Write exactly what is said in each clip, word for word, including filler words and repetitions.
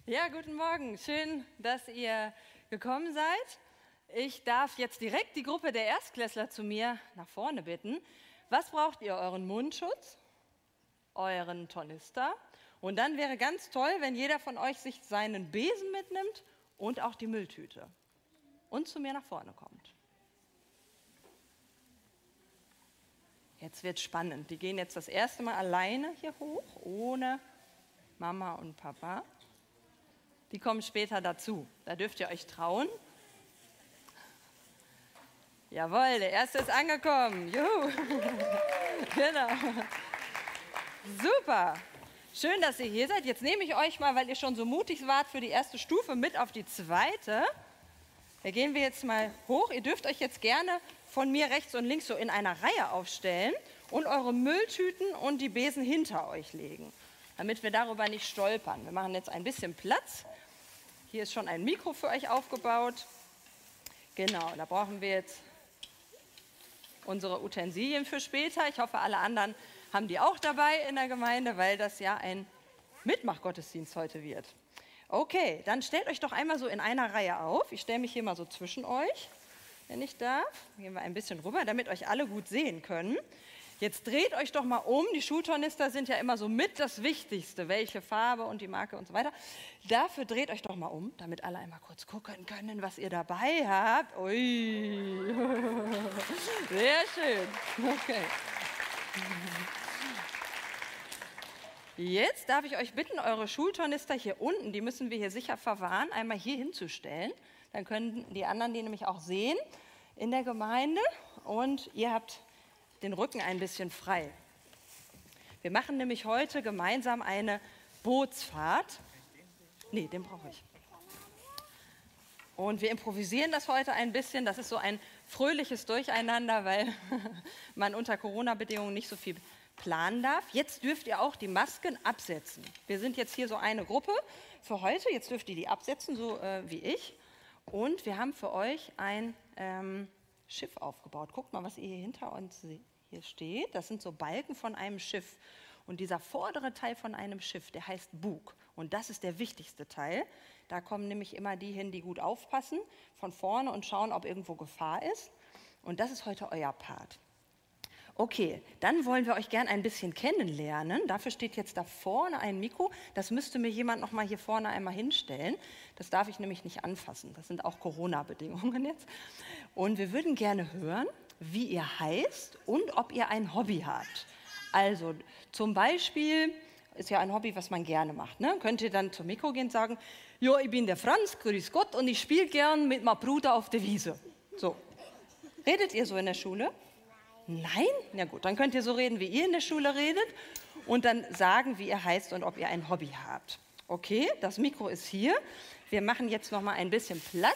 Ja, guten Morgen. Schön, dass ihr gekommen seid. Ich darf jetzt direkt die Gruppe der Erstklässler zu mir nach vorne bitten. Was braucht ihr? Euren Mundschutz, euren Tornister und dann wäre ganz toll, wenn jeder von euch sich seinen Besen mitnimmt und auch die Mülltüte und zu mir nach vorne kommt. Jetzt wird spannend. Die gehen jetzt das erste Mal alleine hier hoch, ohne Mama und Papa. Die kommen später dazu. Da dürft ihr euch trauen. Jawohl, der erste ist angekommen. Juhu. Genau. Super. Schön, dass ihr hier seid. Jetzt nehme ich euch mal, weil ihr schon so mutig wart, für die erste Stufe mit auf die zweite. Da gehen wir jetzt mal hoch. Ihr dürft euch jetzt gerne von mir rechts und links so in einer Reihe aufstellen und eure Mülltüten und die Besen hinter euch legen, damit wir darüber nicht stolpern. Wir machen jetzt ein bisschen Platz. Hier ist schon ein Mikro für euch aufgebaut. Genau, da brauchen wir jetzt unsere Utensilien für später. Ich hoffe, alle anderen haben die auch dabei in der Gemeinde, weil das ja ein Mitmachgottesdienst heute wird. Okay, dann stellt euch doch einmal so in einer Reihe auf. Ich stelle mich hier mal so zwischen euch, wenn ich darf. Gehen wir ein bisschen rüber, damit euch alle gut sehen können. Jetzt dreht euch doch mal um. Die Schultornister sind ja immer so mit das Wichtigste, welche Farbe und die Marke und so weiter. Dafür dreht euch doch mal um, damit alle einmal kurz gucken können, was ihr dabei habt. Ui, sehr schön. Okay. Jetzt darf ich euch bitten, eure Schultornister hier unten, die müssen wir hier sicher verwahren, einmal hier hinzustellen. Dann können die anderen die nämlich auch sehen in der Gemeinde und ihr habt den Rücken ein bisschen frei. Wir machen nämlich heute gemeinsam eine Bootsfahrt. Nee, den brauche ich. Und wir improvisieren das heute ein bisschen. Das ist so ein fröhliches Durcheinander, weil man unter Corona-Bedingungen nicht so viel planen darf. Jetzt dürft ihr auch die Masken absetzen. Wir sind jetzt hier so eine Gruppe für heute. Jetzt dürft ihr die absetzen, so äh, wie ich. Und wir haben für euch ein ähm, Schiff aufgebaut. Guckt mal, was ihr hier hinter uns hier steht. Das sind so Balken von einem Schiff. Und dieser vordere Teil von einem Schiff, der heißt Bug. Und das ist der wichtigste Teil. Da kommen nämlich immer die hin, die gut aufpassen, von vorne und schauen, ob irgendwo Gefahr ist. Und das ist heute euer Part. Okay, dann wollen wir euch gern ein bisschen kennenlernen. Dafür steht jetzt da vorne ein Mikro. Das müsste mir jemand noch mal hier vorne einmal hinstellen. Das darf ich nämlich nicht anfassen. Das sind auch Corona-Bedingungen jetzt. Und wir würden gerne hören, wie ihr heißt und ob ihr ein Hobby habt. Also zum Beispiel ist ja ein Hobby, was man gerne macht. Ne? Könnt ihr dann zum Mikro gehen und sagen, ja, ich bin der Franz, grüß Gott, und ich spiele gern mit meinem Bruder auf der Wiese. So. Redet ihr so in der Schule? Nein? Na gut, dann könnt ihr so reden, wie ihr in der Schule redet und dann sagen, wie ihr heißt und ob ihr ein Hobby habt. Okay, das Mikro ist hier. Wir machen jetzt noch mal ein bisschen Platz.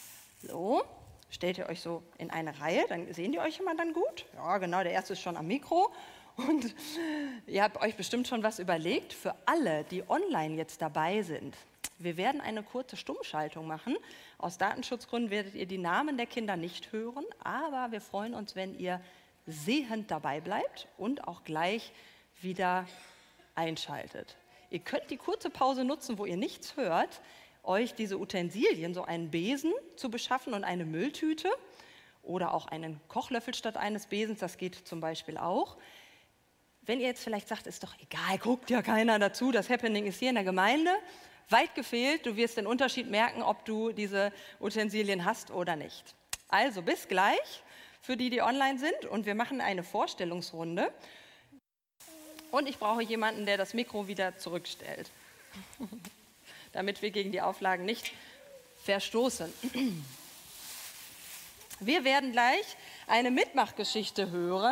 So, stellt ihr euch so in eine Reihe, dann sehen die euch immer dann gut. Ja, genau, der erste ist schon am Mikro. Und ihr habt euch bestimmt schon was überlegt für alle, die online jetzt dabei sind. Wir werden eine kurze Stummschaltung machen. Aus Datenschutzgründen werdet ihr die Namen der Kinder nicht hören, aber wir freuen uns, wenn ihr sehend dabei bleibt und auch gleich wieder einschaltet. Ihr könnt die kurze Pause nutzen, wo ihr nichts hört, euch diese Utensilien, so einen Besen zu beschaffen und eine Mülltüte oder auch einen Kochlöffel statt eines Besens, das geht zum Beispiel auch. Wenn ihr jetzt vielleicht sagt, ist doch egal, guckt ja keiner dazu, das Happening ist hier in der Gemeinde, weit gefehlt, du wirst den Unterschied merken, ob du diese Utensilien hast oder nicht. Also bis gleich. Für die, die online sind. Und wir machen eine Vorstellungsrunde. Und ich brauche jemanden, der das Mikro wieder zurückstellt, damit wir gegen die Auflagen nicht verstoßen. Wir werden gleich eine Mitmachgeschichte hören.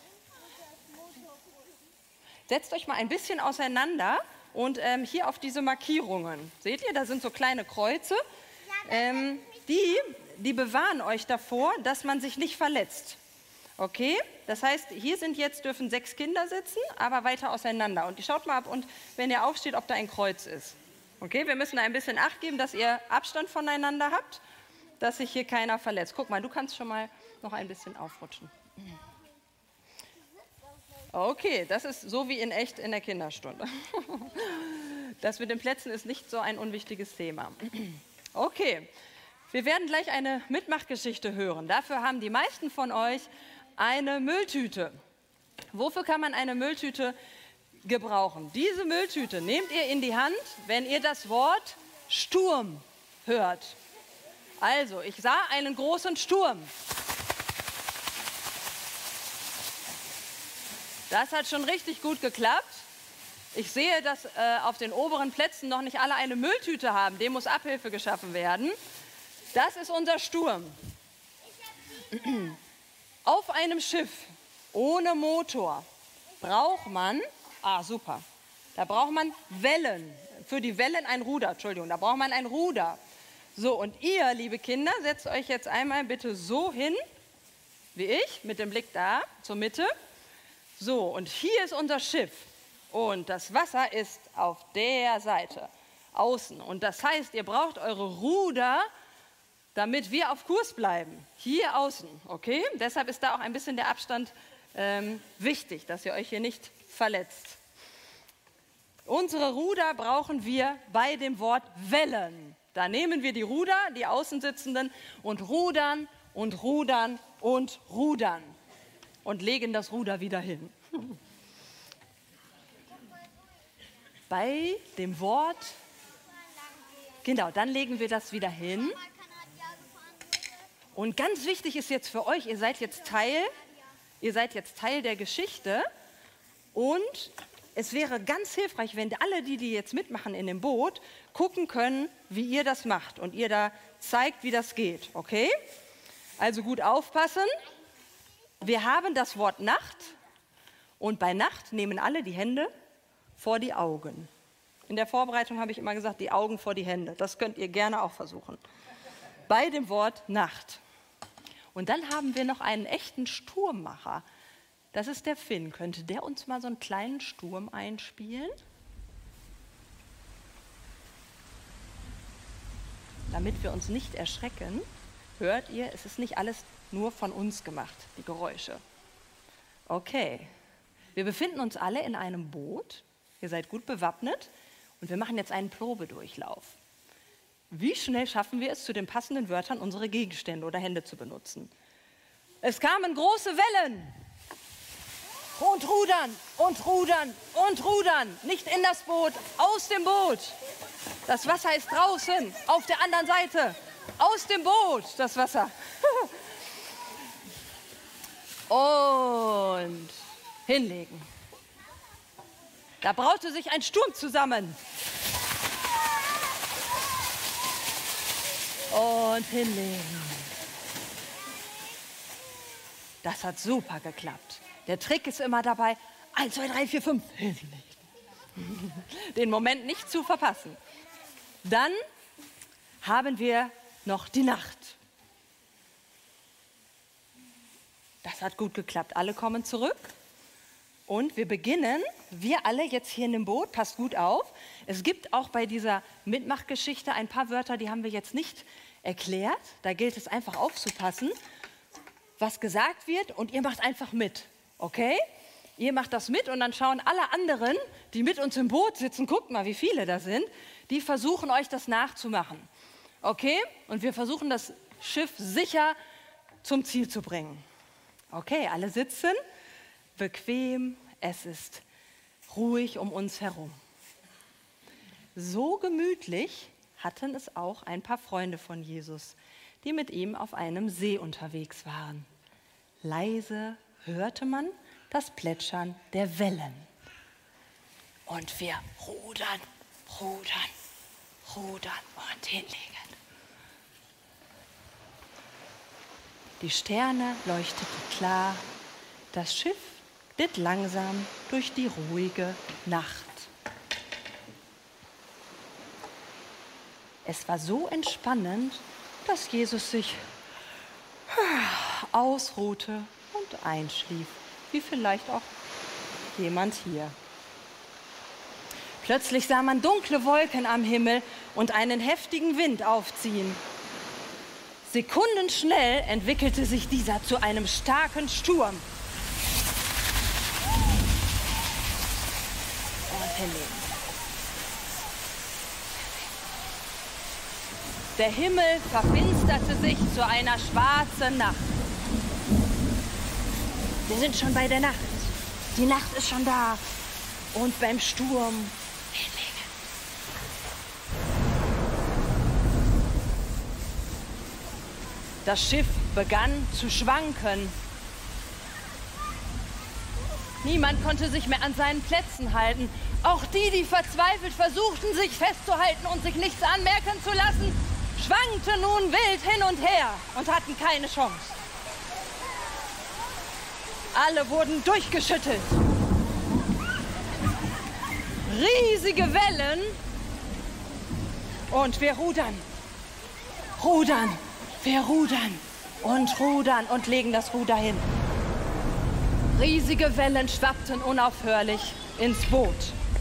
Setzt euch mal ein bisschen auseinander und ähm, hier auf diese Markierungen. Seht ihr, da sind so kleine Kreuze. Ähm, die... Die bewahren euch davor, dass man sich nicht verletzt. Okay? Das heißt, hier sind jetzt, dürfen sechs Kinder sitzen, aber weiter auseinander. Und ihr schaut mal ab, und wenn ihr aufsteht, ob da ein Kreuz ist. Okay? Wir müssen ein bisschen Acht geben, dass ihr Abstand voneinander habt, dass sich hier keiner verletzt. Guck mal, du kannst schon mal noch ein bisschen aufrutschen. Okay, das ist so wie in echt in der Kinderstunde. Das mit den Plätzen ist nicht so ein unwichtiges Thema. Okay, wir werden gleich eine Mitmachgeschichte hören. Dafür haben die meisten von euch eine Mülltüte. Wofür kann man eine Mülltüte gebrauchen? Diese Mülltüte nehmt ihr in die Hand, wenn ihr das Wort Sturm hört. Also, ich sah einen großen Sturm. Das hat schon richtig gut geklappt. Ich sehe, dass äh, auf den oberen Plätzen noch nicht alle eine Mülltüte haben. Dem muss Abhilfe geschaffen werden. Das ist unser Sturm. Auf einem Schiff ohne Motor braucht man, ah super, da braucht man Wellen. Für die Wellen ein Ruder, Entschuldigung, da braucht man ein Ruder. So, und ihr, liebe Kinder, setzt euch jetzt einmal bitte so hin, wie ich, mit dem Blick da zur Mitte. So, und hier ist unser Schiff. Und das Wasser ist auf der Seite, außen. Und das heißt, ihr braucht eure Ruder, damit wir auf Kurs bleiben. Hier außen, okay? Deshalb ist da auch ein bisschen der Abstand ähm, wichtig, dass ihr euch hier nicht verletzt. Unsere Ruder brauchen wir bei dem Wort Wellen. Da nehmen wir die Ruder, die Außensitzenden, und rudern und rudern und rudern und legen das Ruder wieder hin. Bei dem Wort, genau, dann legen wir das wieder hin. Und ganz wichtig ist jetzt für euch, ihr seid jetzt Teil, ihr seid jetzt Teil der Geschichte. Und es wäre ganz hilfreich, wenn alle, die, die jetzt mitmachen in dem Boot, gucken können, wie ihr das macht. Und ihr da zeigt, wie das geht, okay? Also gut aufpassen. Wir haben das Wort Nacht. Und bei Nacht nehmen alle die Hände vor die Augen. In der Vorbereitung habe ich immer gesagt, die Augen vor die Hände. Das könnt ihr gerne auch versuchen. Bei dem Wort Nacht. Und dann haben wir noch einen echten Sturmmacher. Das ist der Finn. Könnte der uns mal so einen kleinen Sturm einspielen? Damit wir uns nicht erschrecken, hört ihr, es ist nicht alles nur von uns gemacht, die Geräusche. Okay. Wir befinden uns alle in einem Boot. Ihr seid gut bewappnet und wir machen jetzt einen Probedurchlauf. Wie schnell schaffen wir es, zu den passenden Wörtern unsere Gegenstände oder Hände zu benutzen? Es kamen große Wellen. Und rudern, und rudern, und rudern. Nicht in das Boot, aus dem Boot. Das Wasser ist draußen, auf der anderen Seite. Aus dem Boot, das Wasser. Und hinlegen. Da braute sich ein Sturm zusammen. Und hinlegen. Das hat super geklappt. Der Trick ist immer dabei, eins, zwei, drei, vier, fünf, hinlegen. Den Moment nicht zu verpassen. Dann haben wir noch die Nacht. Das hat gut geklappt. Alle kommen zurück. Und wir beginnen, wir alle jetzt hier in dem Boot, passt gut auf. Es gibt auch bei dieser Mitmachgeschichte ein paar Wörter, die haben wir jetzt nicht erklärt. Da gilt es einfach aufzupassen, was gesagt wird, und ihr macht einfach mit, okay? Ihr macht das mit und dann schauen alle anderen, die mit uns im Boot sitzen, guckt mal, wie viele da sind, die versuchen euch das nachzumachen, okay? Und wir versuchen das Schiff sicher zum Ziel zu bringen. Okay, alle sitzen. Bequem, es ist ruhig um uns herum. So gemütlich hatten es auch ein paar Freunde von Jesus, die mit ihm auf einem See unterwegs waren. Leise hörte man das Plätschern der Wellen. Und wir rudern, rudern, rudern und hinlegen. Die Sterne leuchteten klar, das Schiff glitt langsam durch die ruhige Nacht. Es war so entspannend, dass Jesus sich ausruhte und einschlief, wie vielleicht auch jemand hier. Plötzlich sah man dunkle Wolken am Himmel und einen heftigen Wind aufziehen. Sekundenschnell entwickelte sich dieser zu einem starken Sturm. Und hinlegen. Der Himmel verfinsterte sich zu einer schwarzen Nacht. Wir sind schon bei der Nacht. Die Nacht ist schon da. Und beim Sturm hinlegen. Das Schiff begann zu schwanken. Niemand konnte sich mehr an seinen Plätzen halten. Auch die, die verzweifelt versuchten, sich festzuhalten und sich nichts anmerken zu lassen, schwankten nun wild hin und her und hatten keine Chance. Alle wurden durchgeschüttelt. Riesige Wellen und wir rudern, rudern, wir rudern und rudern und legen das Ruder hin. Riesige Wellen schwappten unaufhörlich ins Boot.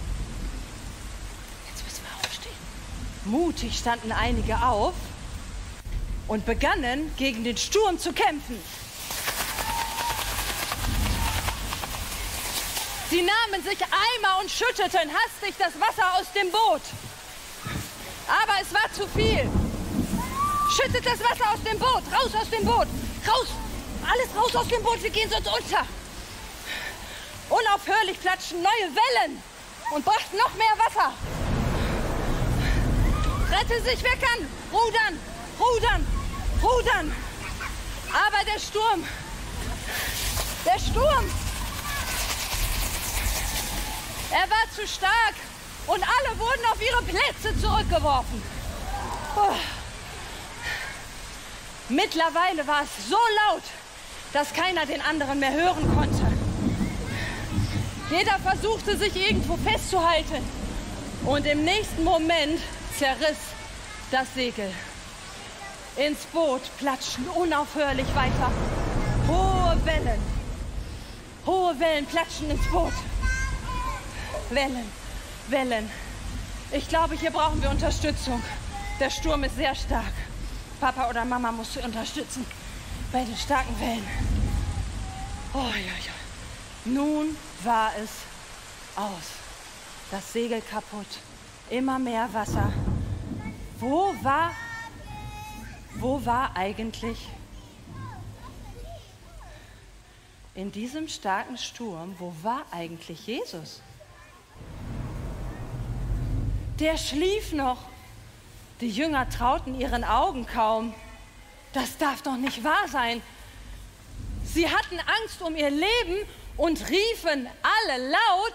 Jetzt müssen wir aufstehen. Mutig standen einige auf und begannen, gegen den Sturm zu kämpfen. Sie nahmen sich Eimer und schütteten hastig das Wasser aus dem Boot. Aber es war zu viel. Schüttet das Wasser aus dem Boot, raus aus dem Boot, raus, alles raus aus dem Boot, wir gehen sonst unter. Unaufhörlich platschen neue Wellen und brachten noch mehr Wasser. Rette sich, wer kann, rudern, rudern, rudern. Aber der Sturm, der Sturm, er war zu stark und alle wurden auf ihre Plätze zurückgeworfen. Oh. Mittlerweile war es so laut, dass keiner den anderen mehr hören konnte. Jeder versuchte, sich irgendwo festzuhalten. Und im nächsten Moment zerriss das Segel. Ins Boot platschten unaufhörlich weiter hohe Wellen. Hohe Wellen platschen ins Boot. Wellen, Wellen. Ich glaube, hier brauchen wir Unterstützung. Der Sturm ist sehr stark. Papa oder Mama musst du unterstützen bei den starken Wellen. Oh, ja, ja. Nun war es aus. Das Segel kaputt. Immer mehr Wasser. Wo war, wo war eigentlich in diesem starken Sturm, wo war eigentlich Jesus? Der schlief noch. Die Jünger trauten ihren Augen kaum. Das darf doch nicht wahr sein. Sie hatten Angst um ihr Leben und riefen alle laut: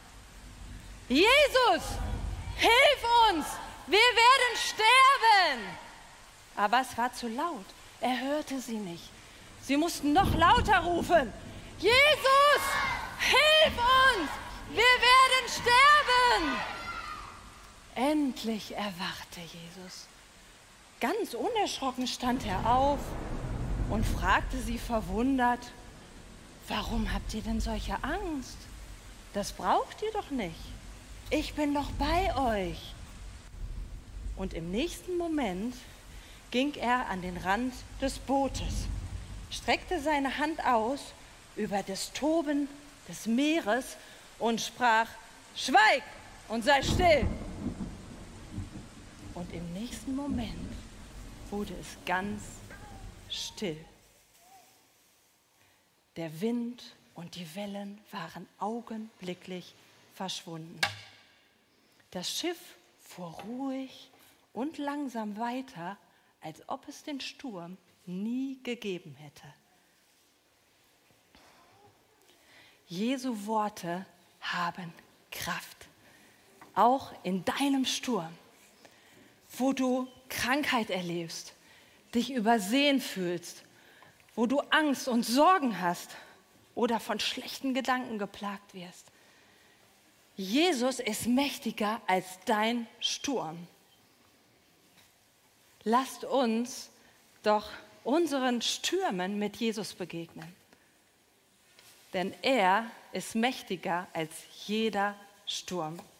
Jesus, hilf uns, wir werden sterben. Aber es war zu laut. Er hörte sie nicht. Sie mussten noch lauter rufen: Jesus, hilf uns, wir werden sterben. Endlich erwachte Jesus. Ganz unerschrocken stand er auf und fragte sie verwundert: Warum habt ihr denn solche Angst? Das braucht ihr doch nicht. Ich bin doch bei euch. Und im nächsten Moment ging er an den Rand des Bootes, streckte seine Hand aus über das Toben des Meeres und sprach: Schweig und sei still. Und im nächsten Moment wurde es ganz still. Der Wind und die Wellen waren augenblicklich verschwunden. Das Schiff fuhr ruhig und langsam weiter, als ob es den Sturm nie gegeben hätte. Jesu Worte haben Kraft, auch in deinem Sturm, wo du Krankheit erlebst, dich übersehen fühlst, wo du Angst und Sorgen hast oder von schlechten Gedanken geplagt wirst. Jesus ist mächtiger als dein Sturm. Lasst uns doch unseren Stürmen mit Jesus begegnen. Denn er ist mächtiger als jeder Sturm.